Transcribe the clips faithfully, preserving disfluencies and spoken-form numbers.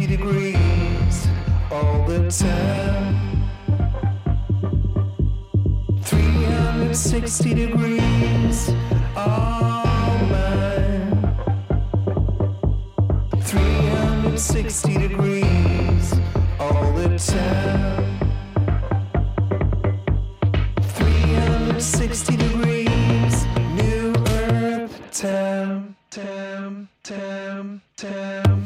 sixty degrees all the time. three hundred sixty degrees all mine. three hundred sixty degrees all the time. three hundred sixty degrees, New Earth, time, time, time, time.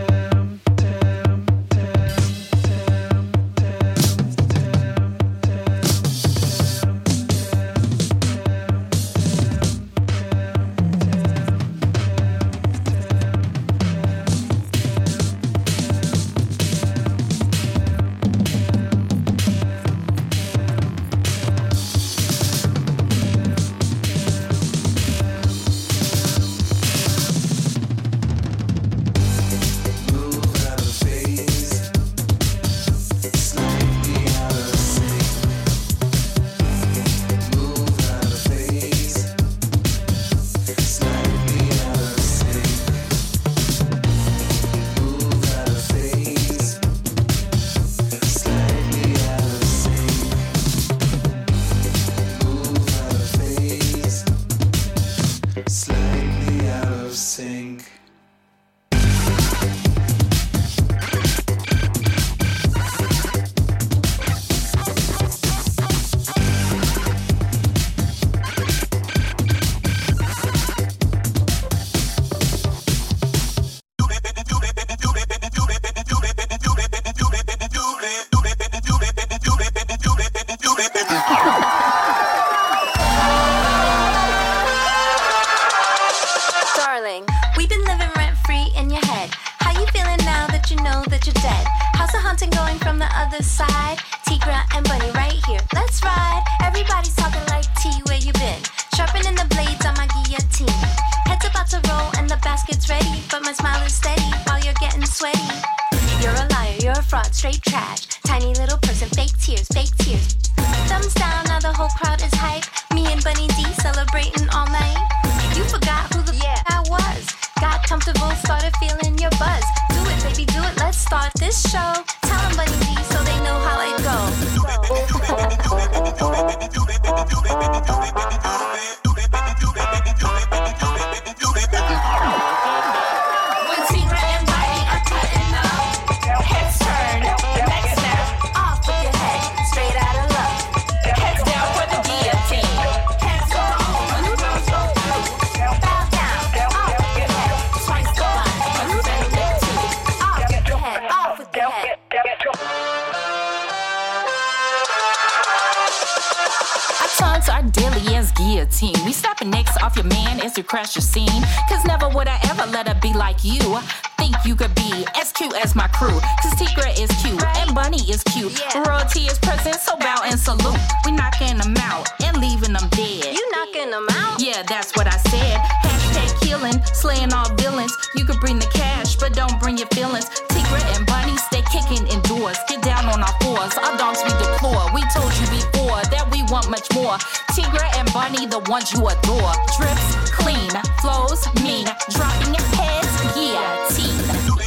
Crash your scene, cause never would I ever let her be like you. Think you could be as cute as my crew, cause Tigra is cute, right? And Bunny is cute, yeah. Royalty is present, so bow and salute. We knocking them out and leaving them dead. You knocking them out? Yeah, that's what I said. Hashtag killing, slaying all villains. You could bring the cash, but don't bring your feelings. Tigra and Bunny stay kicking indoors. Get down on our fours, our dogs we deplore. We told you before that we want much more. Tigra and Bunny, the ones you adore. Drips clean, flows mean, dropping heads, guillotine.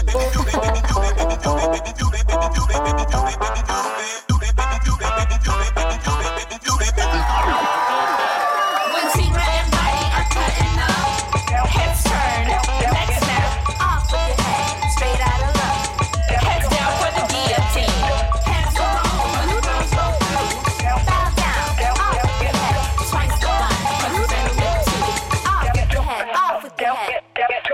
When Tigra and Bunny are cutting up, heads turn, neck snap, off with your head, straight out of love. Heads down for the guillotine. Hands go on, bow down, off with your head, twice the line, you better live too. Off with your head, off with your head.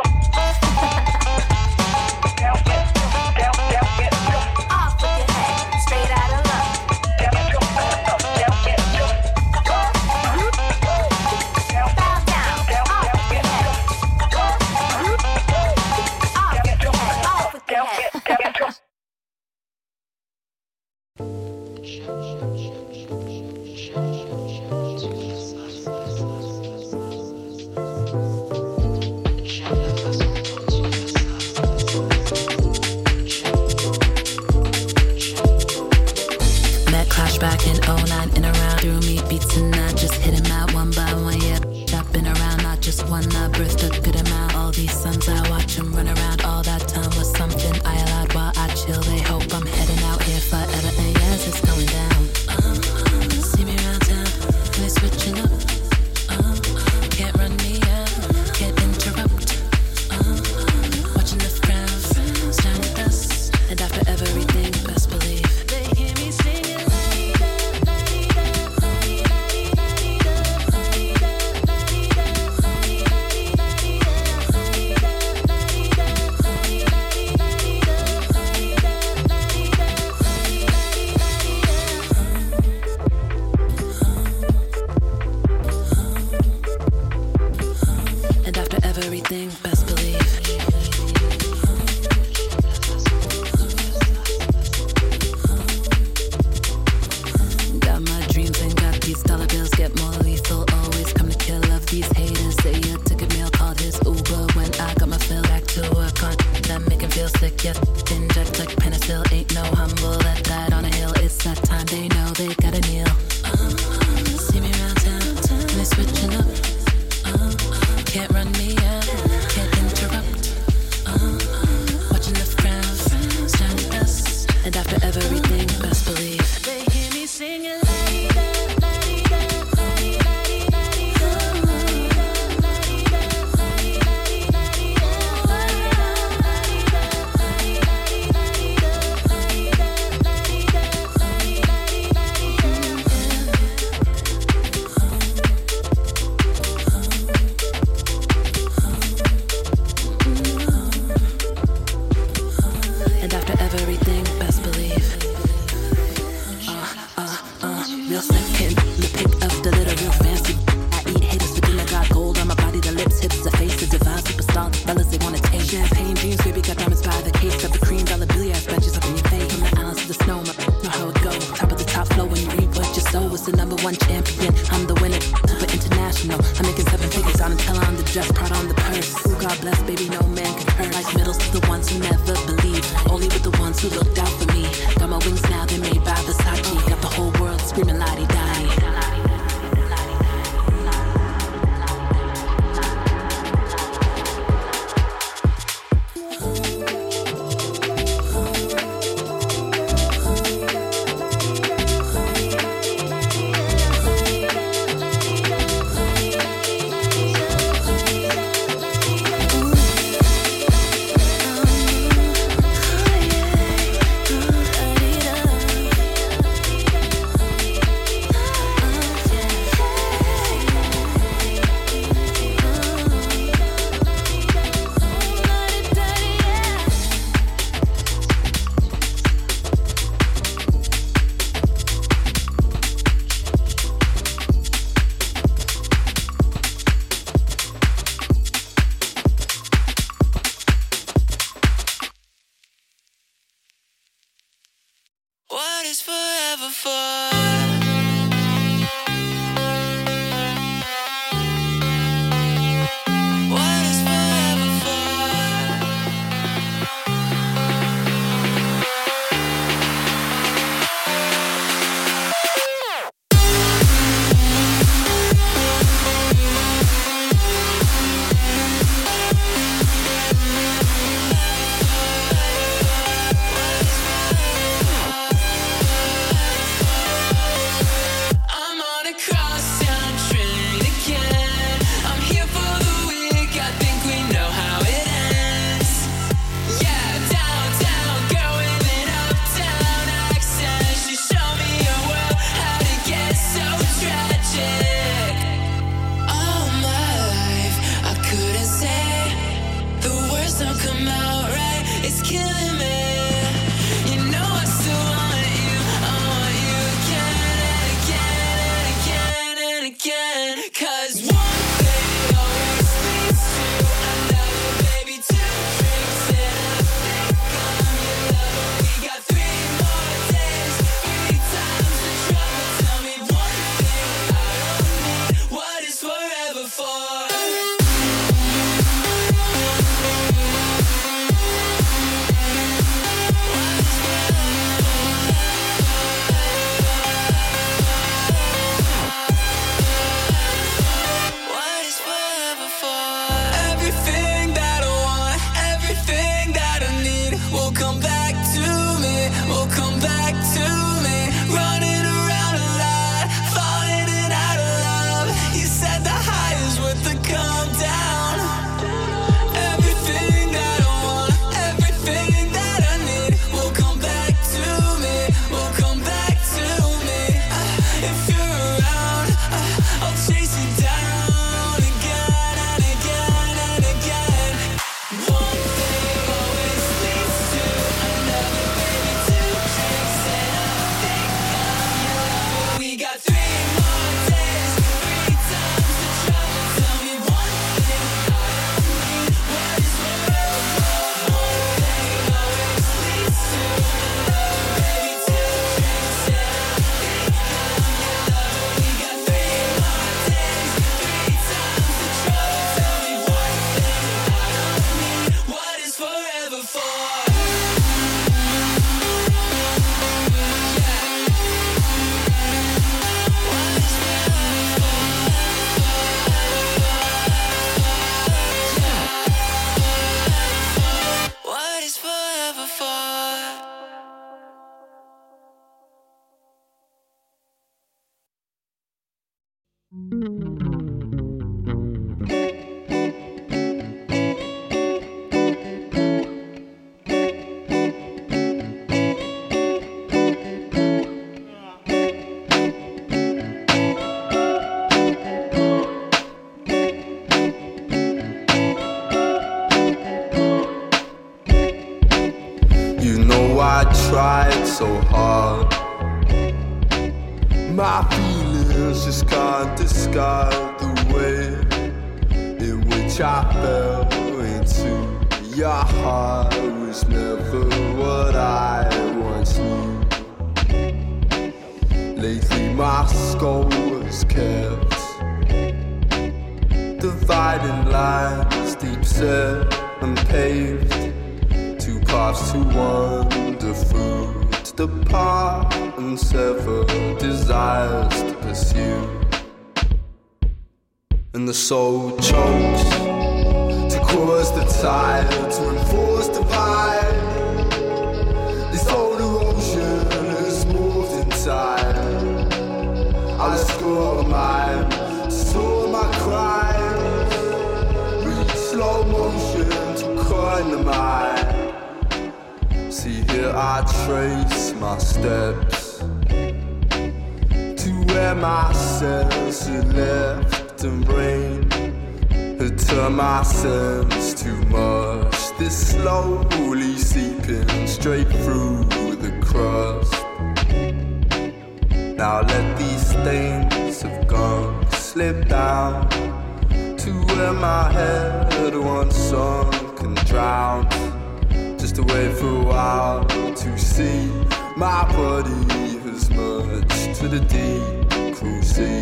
Back in oh nine and around, threw me beats and I just hit him out one by one, yeah. I've been around, not just one, I birthed a good amount. All these sons, I watch him run around. All that time was something I allowed while sick, yes, inject like penicillin. Ain't no humble that died on a hill. It's that time, they know they gotta kneel. Uh, see me around town, and they switching up. Uh, can't run me out, can't interrupt. Uh, watching the crowd, sound dust, and after everything, best believe they hear me singing. You know I tried so hard. My feelings just can't describe the way in which I fell into your heart. Was never what I once knew. Lately my skull was kept dividing lines, deep set and paved. Two paths to wander through, to depart and sever desires to pursue. And the soul chokes to cause the tide, to enforce the pie. This older ocean is moved inside. I score mine, store my crimes. Reach slow motion to coin the mind. See here I trace my steps to where my sense had left and brain had turned my sense to mush. This slowly seeping straight through the crust. Now let these stains of gunk slip down to where my head once sunk and drowned. Just to wait for a while to see my body has merged to the deep cruel sea.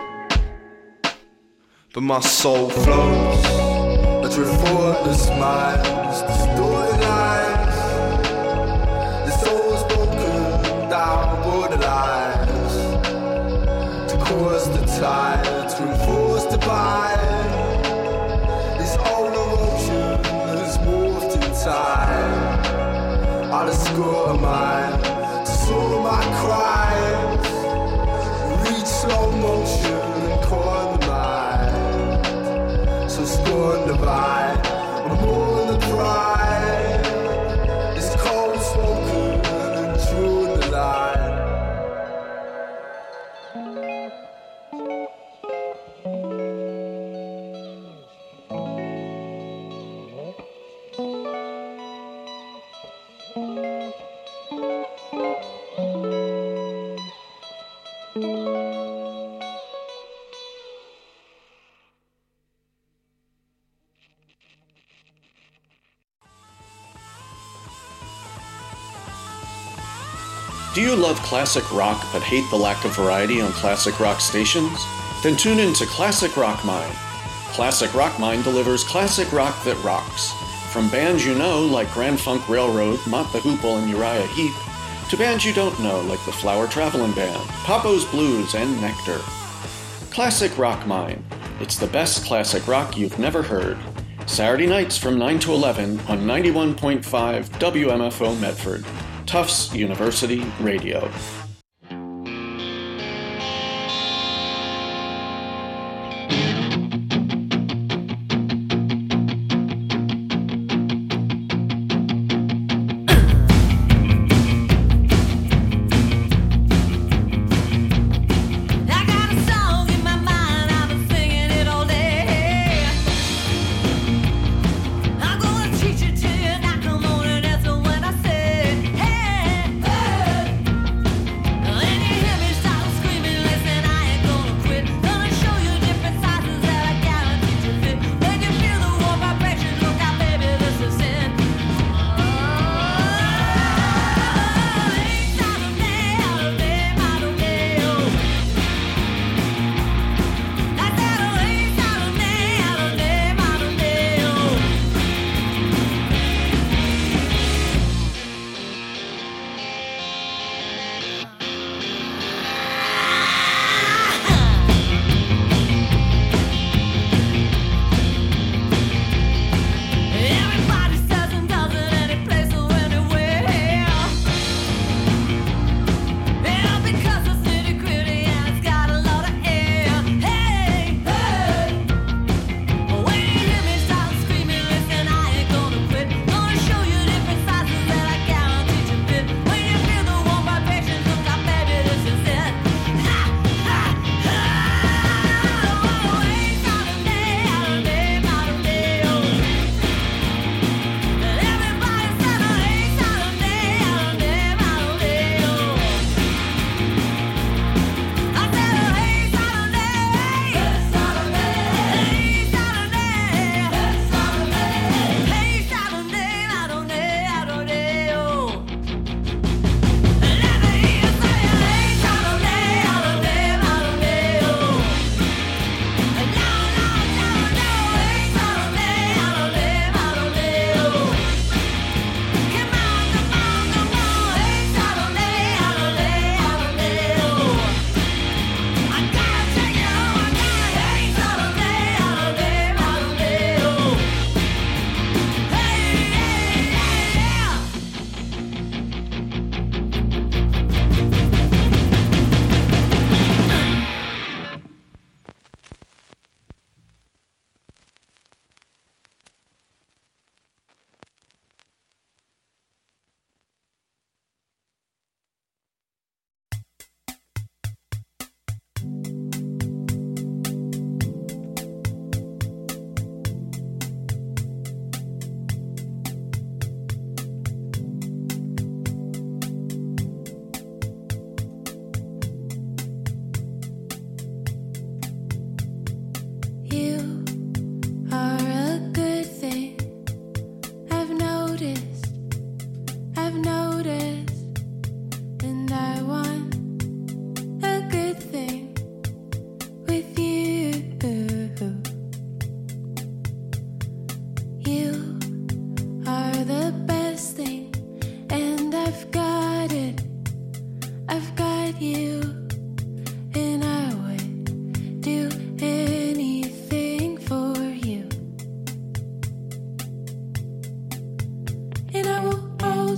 But my soul floats, a effortless minds, distorted lines. The soul's broken down borderlines to cause the tide, to enforce the bind. This older ocean has morphed in time. I discover mine, to soar my cries. Reach slow motion and coil the mind. So scorn the vine, I'm more than the pride. It's cold spoken and true the line. Do you love classic rock but hate the lack of variety on classic rock stations? Then tune in to Classic Rock Mine. Classic Rock Mine delivers classic rock that rocks. From bands you know like Grand Funk Railroad, Mott the Hoople, and Uriah Heep, to bands you don't know like the Flower Travelin' Band, Papo's Blues, and Nectar. Classic Rock Mine. It's the best classic rock you've never heard. Saturday nights from nine to eleven on ninety-one point five W M F O Medford. Tufts University Radio. Teach it to you, now come on and answer when I say, hey, hey.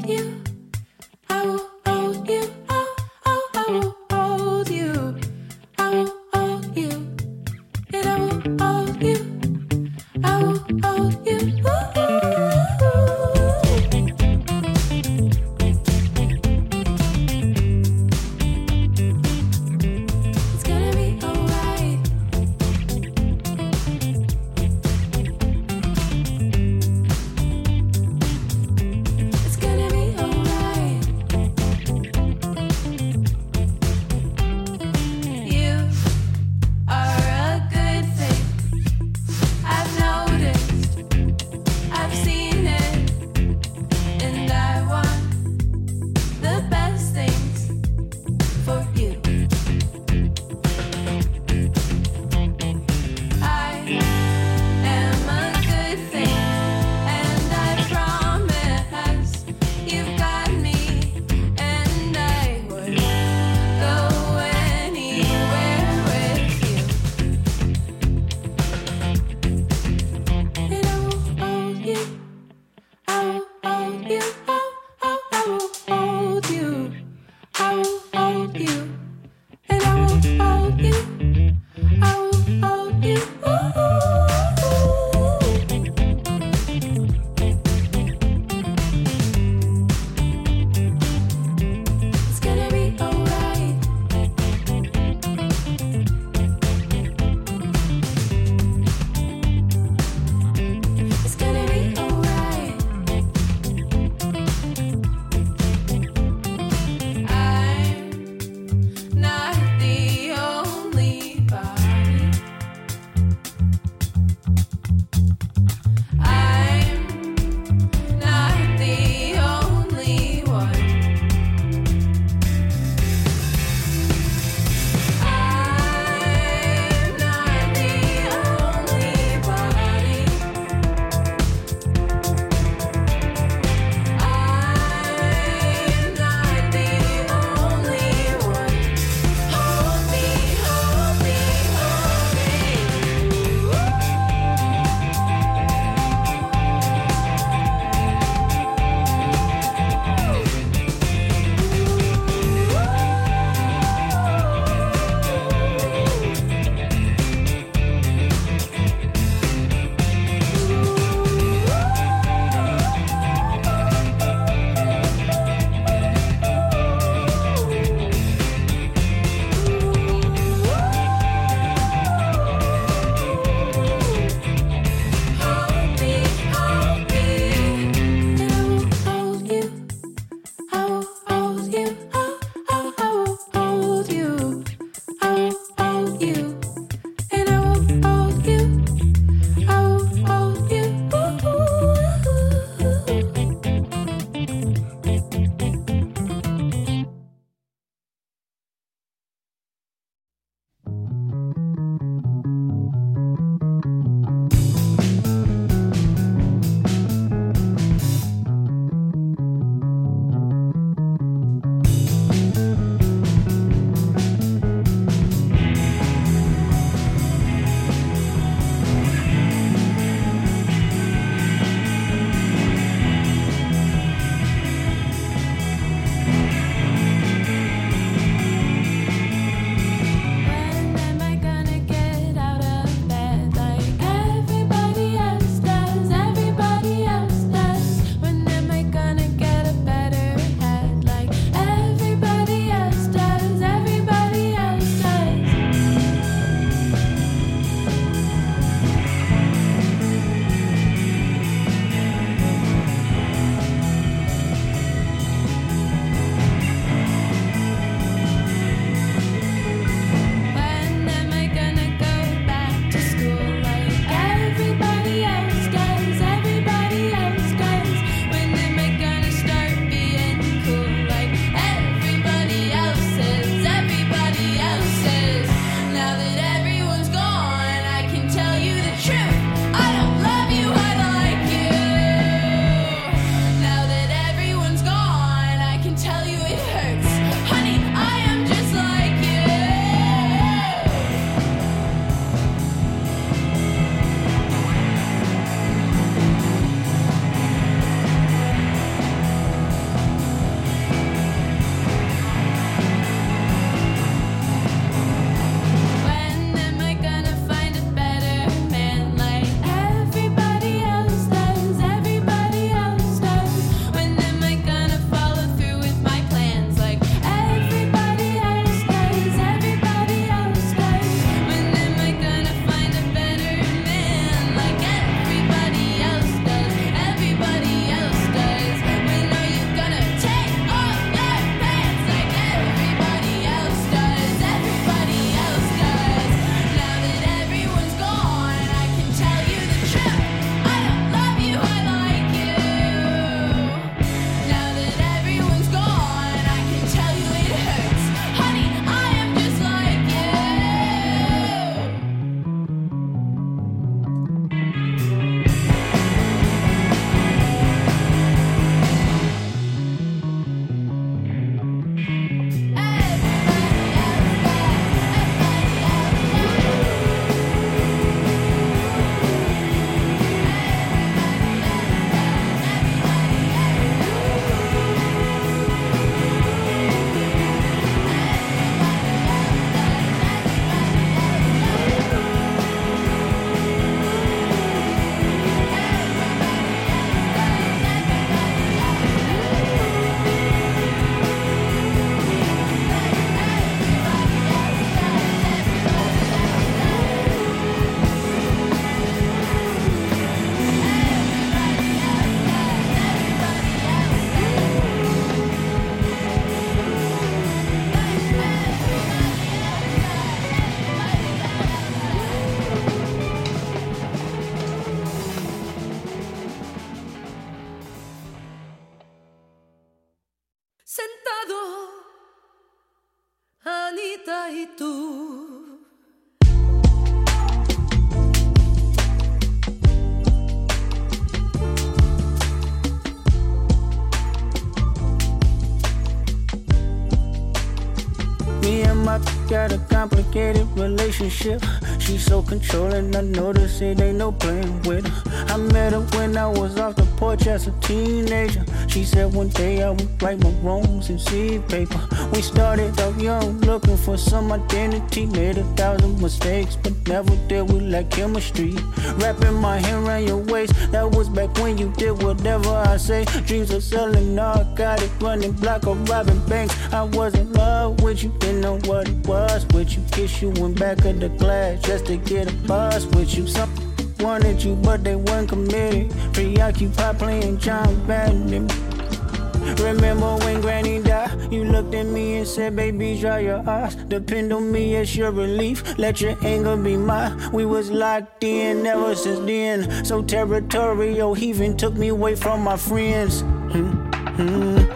It's gonna be alright. miedo, Anita y tú. Me and my got a complicated relationship. She's so controlling, I notice it ain't no playing with her. I met her when I was off the porch as a teenager. She said one day I would write my wrongs in seed paper. We started out young, looking for some identity. Made a thousand mistakes, but never did we lack chemistry. Wrapping my hand around your waist, that was back when you did whatever I say. Dreams of selling narcotic, running block or robbing banks. I was in love with you, didn't know what it was with you. Kiss you in back of the glass just to get a buzz with you. Some wanted you, but they weren't committed. Preoccupied playing John Madden. Remember when Granny died? You looked at me and said, baby, dry your eyes. Depend on me as your relief. Let your anger be mine. We was locked in ever since then. So territorial, he even took me away from my friends. Mm-hmm.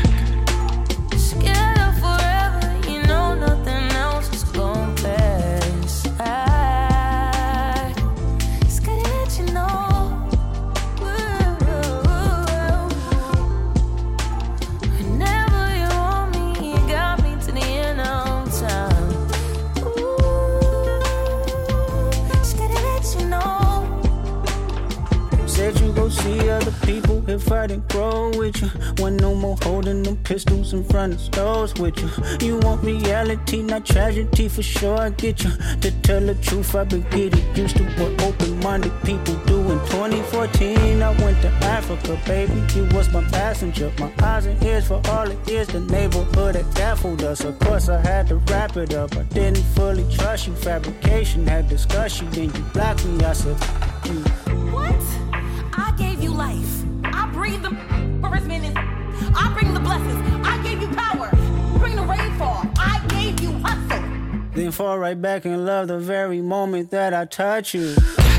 See other people if I didn't grow with you. One no more holding them pistols in front of stores with you. You want reality, not tragedy, for sure I get you. To tell the truth, I've been getting used to what open-minded people do. In twenty fourteen, I went to Africa, baby. You was my passenger, my eyes and ears for all it is. The neighborhood that baffled us. Of course, I had to wrap it up. I didn't fully trust you. Fabrication had discussion, then you blocked me. I said, you. What? I gave you life. I breathe the first minutes. I bring the blessings. I gave you power. Bring the rainfall. I gave you hustle. Then fall right back in love the very moment that I touch you.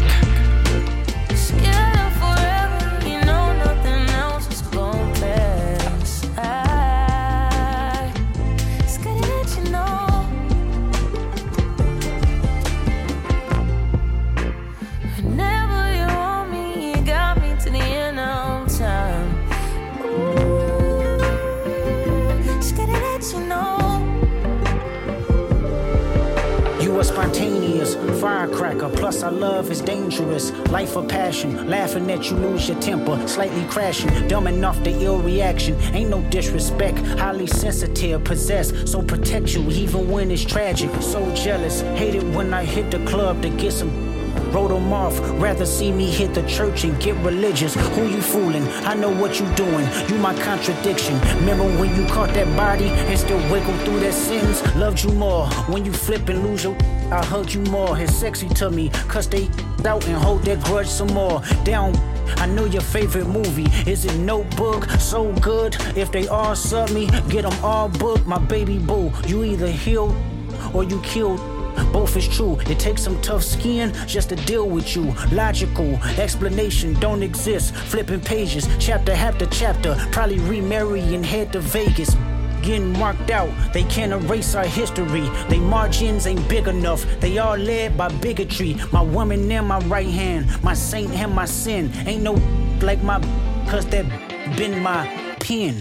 Spontaneous firecracker, plus our love is dangerous. Life of passion, laughing at you lose your temper, slightly crashing, dumbing off the ill reaction. Ain't no disrespect, highly sensitive, possessed, so protect you even when it's tragic. So jealous, hate it when I hit the club to get some. Wrote them off, rather see me hit the church and get religious. Who you fooling? I know what you doing. You my contradiction. Remember when you caught that body and still wiggle through that sentence? Loved you more. When you flip and lose your, I hugged you more. It's sexy to me, cause they out and hold that grudge some more. Down, I know your favorite movie. Is it Notebook? So good. If they all sub me, get them all booked. My baby boo, you either healed or you killed. Both is true. It takes some tough skin just to deal with you. Logical explanation don't exist. Flipping pages, chapter after chapter. Probably remarry and head to Vegas. Getting marked out, they can't erase our history. They margins ain't big enough. They all led by bigotry. My woman in my right hand, my saint and my sin. Ain't no like my, cause that been my pen.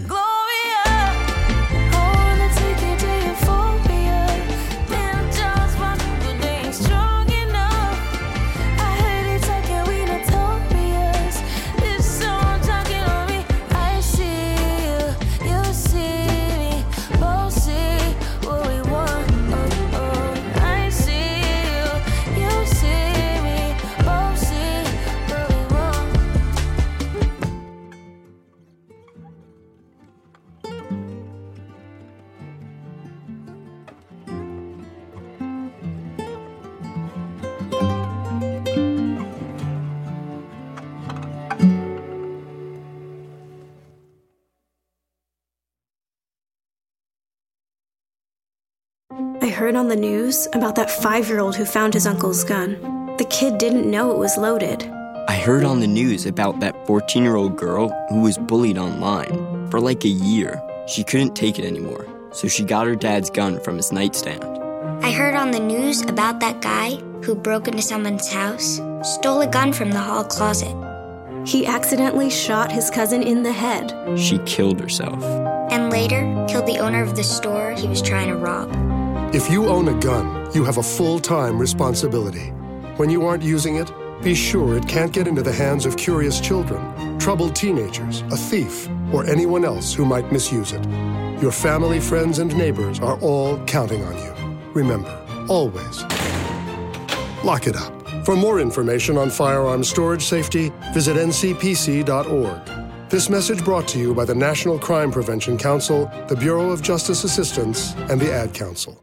I heard on the news about that five-year-old who found his uncle's gun. The kid didn't know it was loaded. I heard on the news about that fourteen-year-old girl who was bullied online for like a year. She couldn't take it anymore, so she got her dad's gun from his nightstand. I heard on the news about that guy who broke into someone's house, stole a gun from the hall closet. He accidentally shot his cousin in the head. She killed herself. And later, killed the owner of the store he was trying to rob. If you own a gun, you have a full-time responsibility. When you aren't using it, be sure it can't get into the hands of curious children, troubled teenagers, a thief, or anyone else who might misuse it. Your family, friends, and neighbors are all counting on you. Remember, always, lock it up. For more information on firearm storage safety, visit N C P C dot org. This message brought to you by the National Crime Prevention Council, the Bureau of Justice Assistance, and the Ad Council.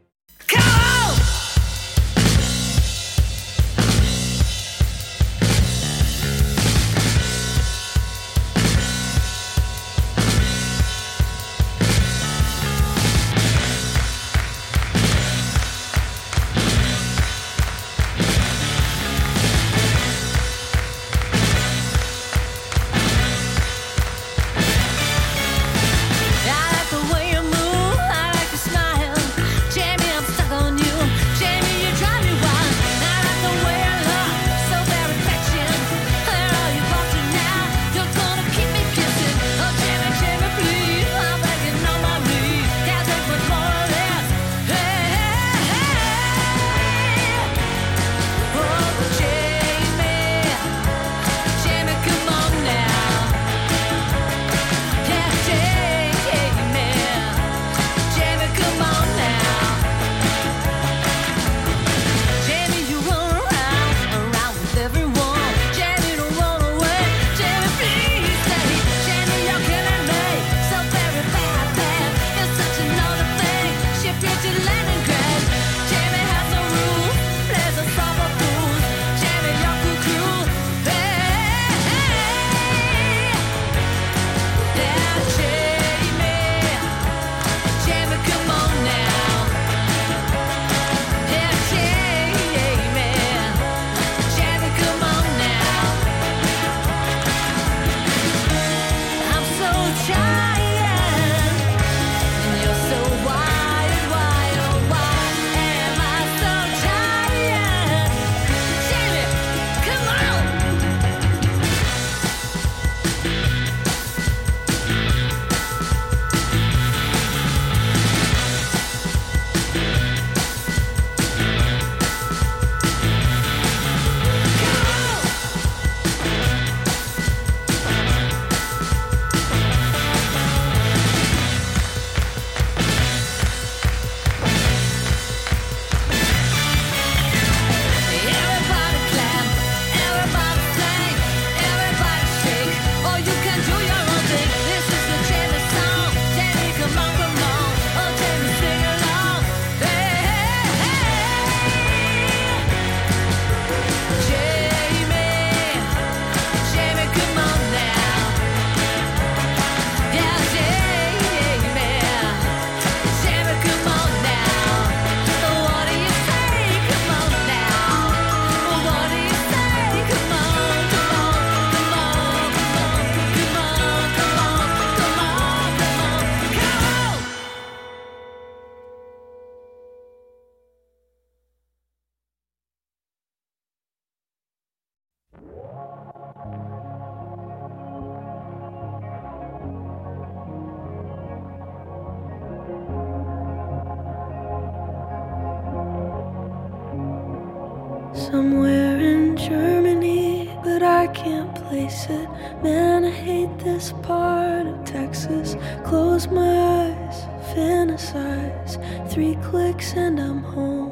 Somewhere in Germany, but I can't place it. Man, I hate this part of Texas. Close my eyes, fantasize. Three clicks and I'm home.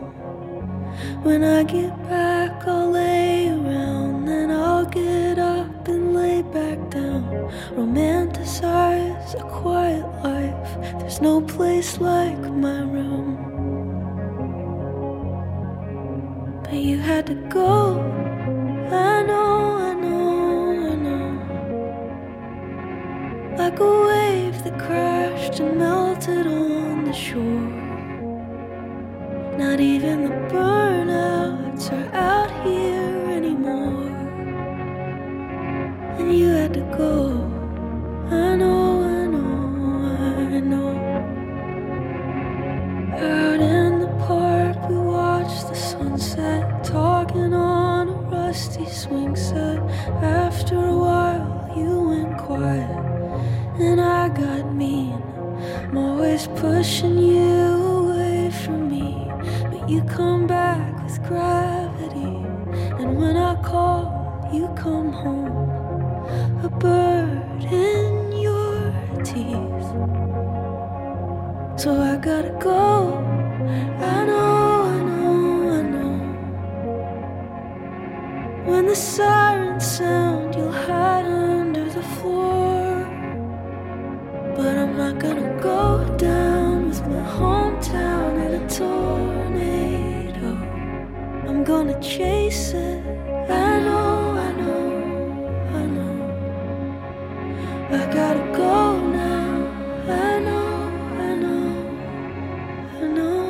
When I get back, I'll lay around. Then I'll get up and lay back down. Romanticize a quiet life. There's no place like my room. But you had to go. I know, I know, I know. Like a wave that crashed and melted on the shore. Not even the burnouts are out here anymore. And you had to go. I know, I know, I know. After a while you went quiet and I got mean. I'm always pushing you away from me, but you come back with gravity. And when I call, you come home, a bird in your teeth. So I gotta go. I know, I know, I know. When the sirens sound, you'll hide under the floor. But I'm not gonna go down with my hometown in a tornado. I'm gonna chase it. I know, I know, I know. I gotta go now. I know, I know, I know.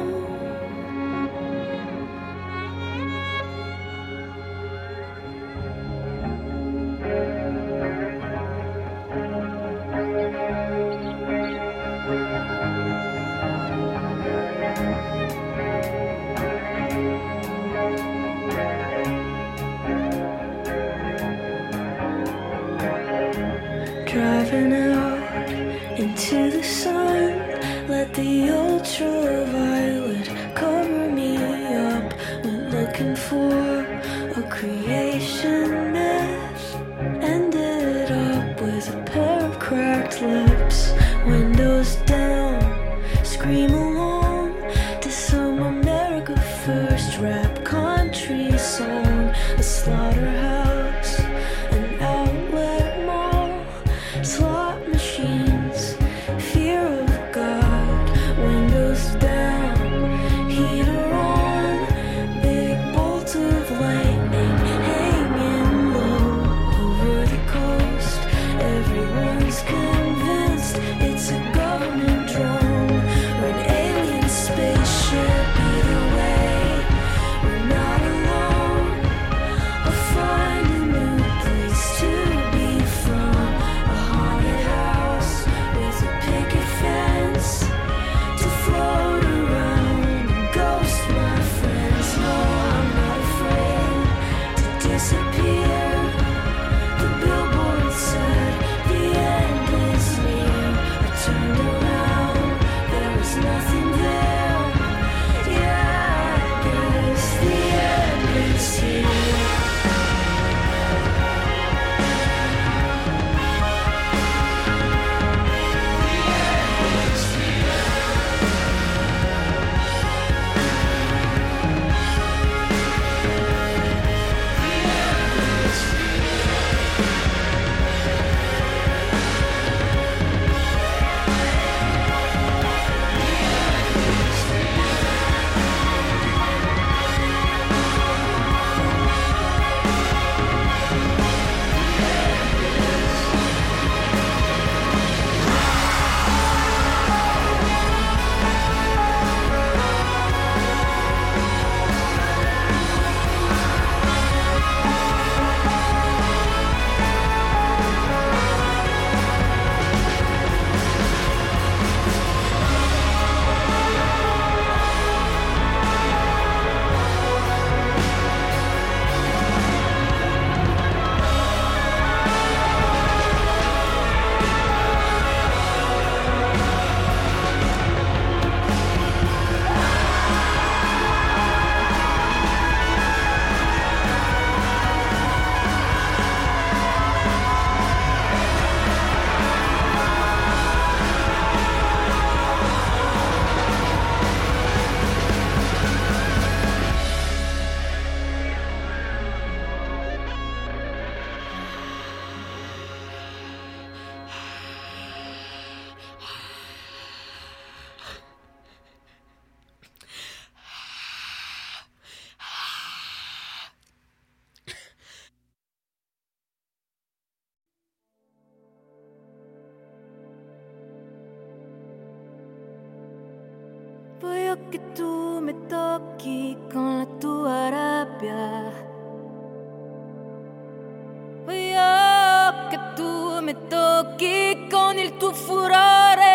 Driving out into the sun, let the ultraviolet cover me up. Went looking for a creation myth, ended up with a pair of cracked lips. Windows down, scream along to some America First rap country song. A slaughterhouse, an outlet mall, slot machines, fear of God. Windows down, heater on, big bolt of lightning hanging low over the coast. Everyone's convinced it's a government drone or an alien spaceship. Either way, we're not alone. I'll find a new place to be from, a haunted house with a picket fence to float around and ghost my friends. No, I'm not afraid to disappear. The billboard said the end is near. I turned around, there was nothing there. Yeah, I guess the end is here. Voglio che tu mi tocchi con la tua rabbia. Voglio che tu mi tocchi con il tuo furore.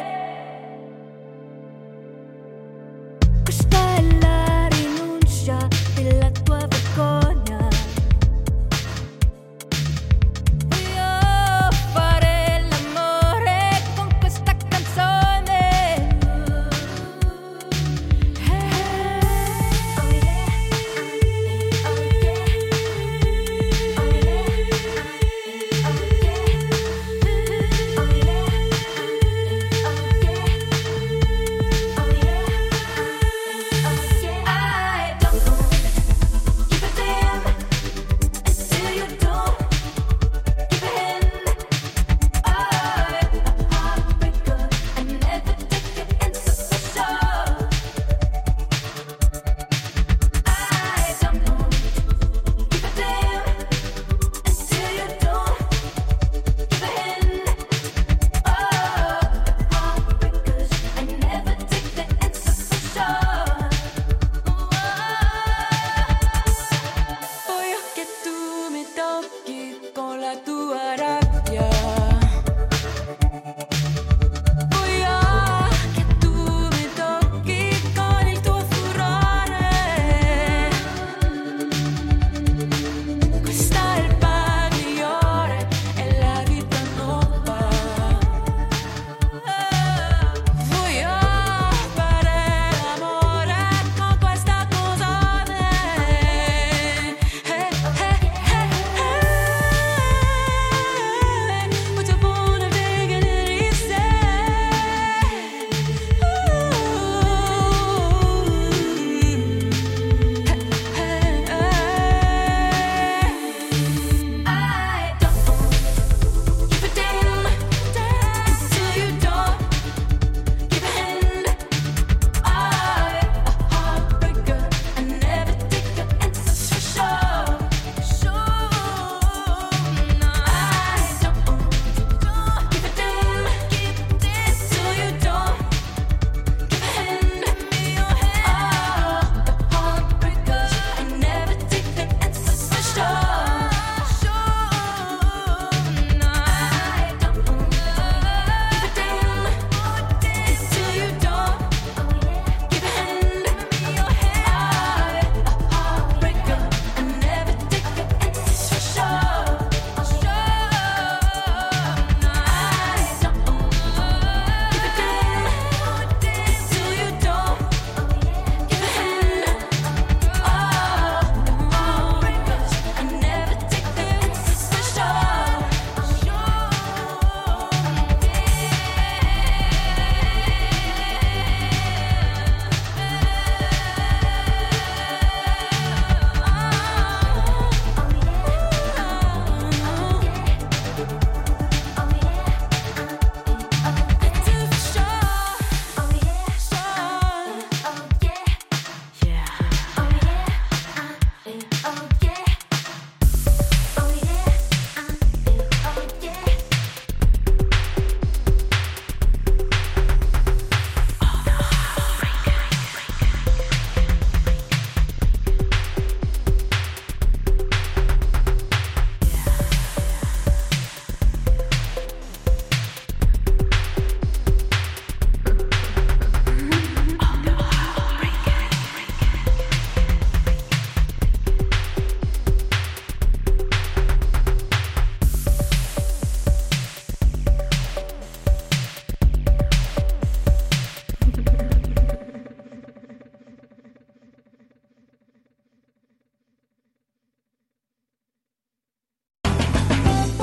Questa è la rinuncia della tua vergogna.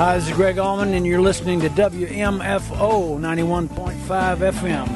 Hi, this is Greg Allman, and you're listening to W M F O ninety-one point five F M.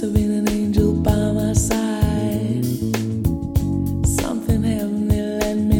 Let me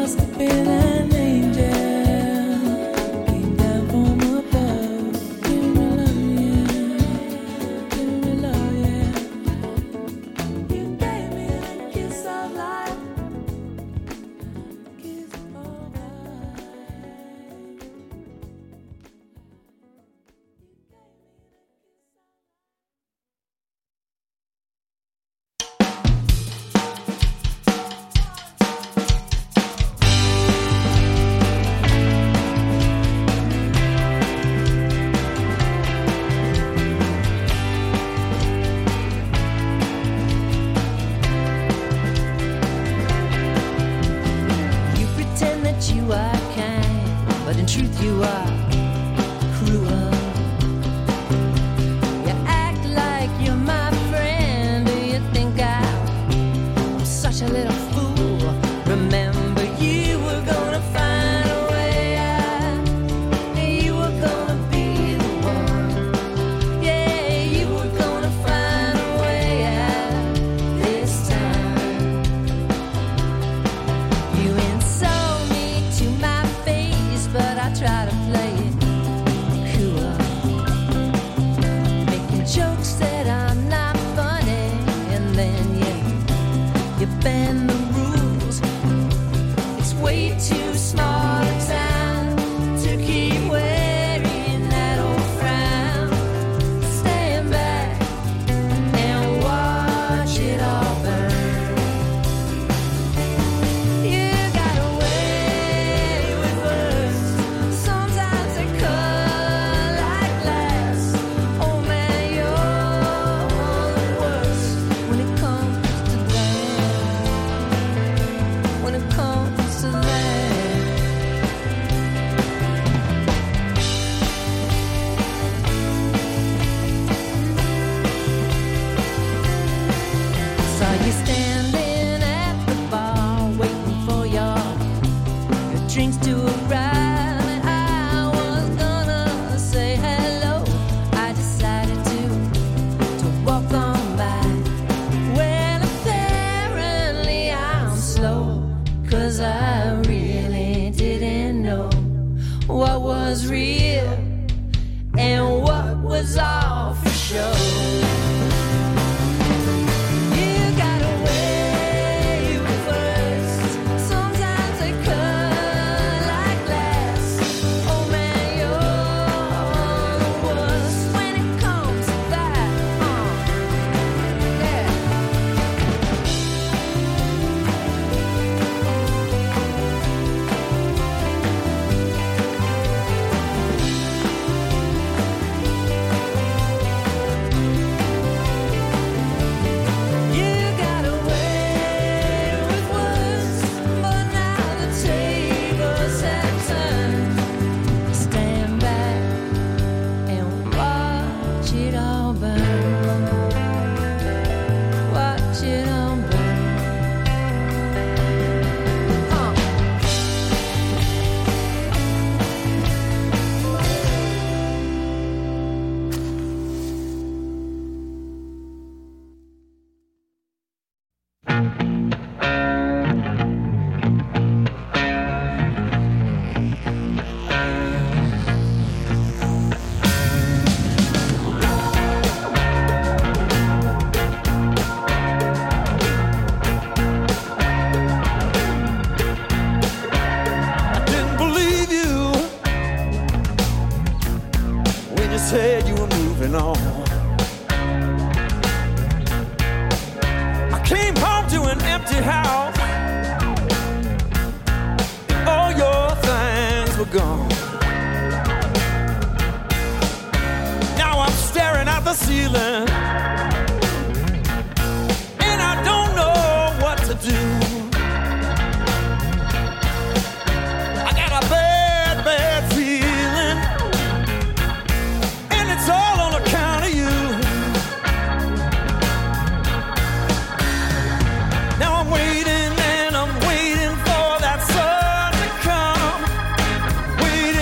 Waiting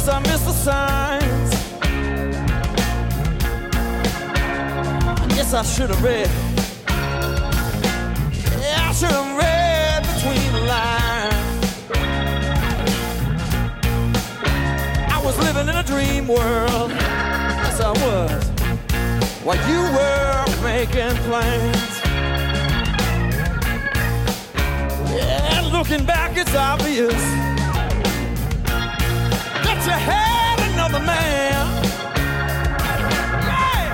guess I missed the signs. I guess I should have read. Yeah, I should have read between the lines. I was living in a dream world. Yes, I was. While you were making plans. Yeah, looking back, it's obvious that you had another man. Yeah.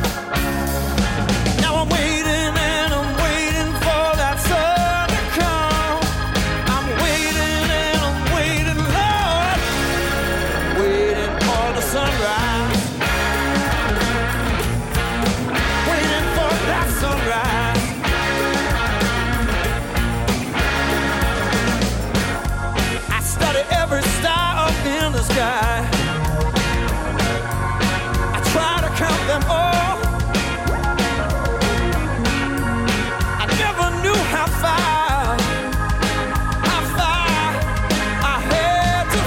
Now I'm waiting and I'm waiting for that sun to come. I'm waiting and I'm waiting, Lord, waiting for the sunrise. Waiting for that sunrise. Every star up in the sky, I try to count them all. I never knew how far, how far I had to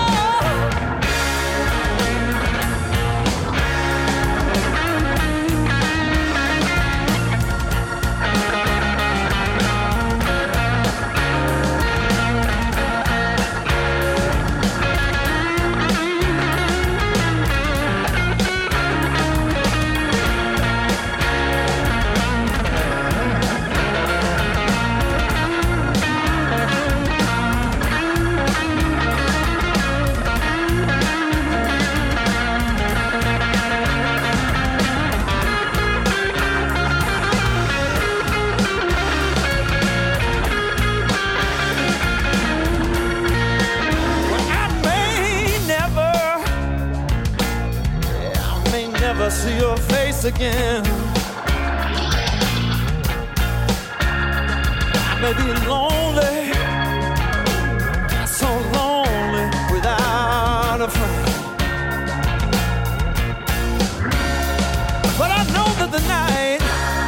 see your face again. I may be lonely, so lonely without a friend. But I know that the night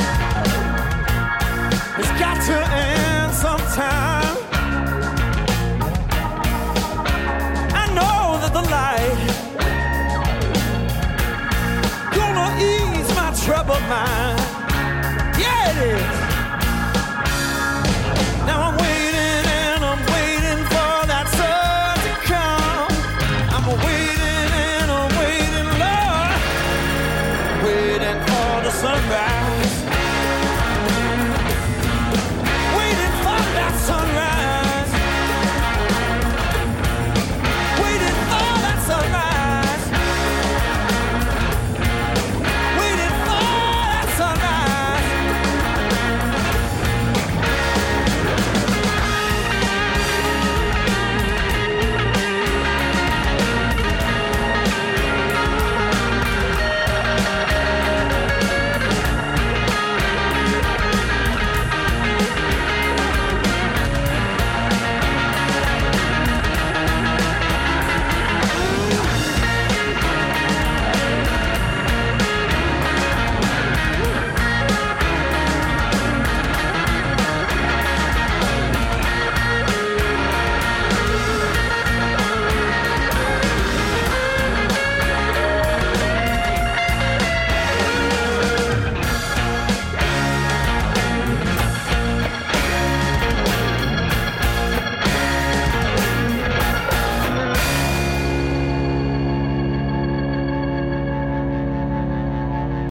has got to end sometime. I know that the light ease my troubled mind.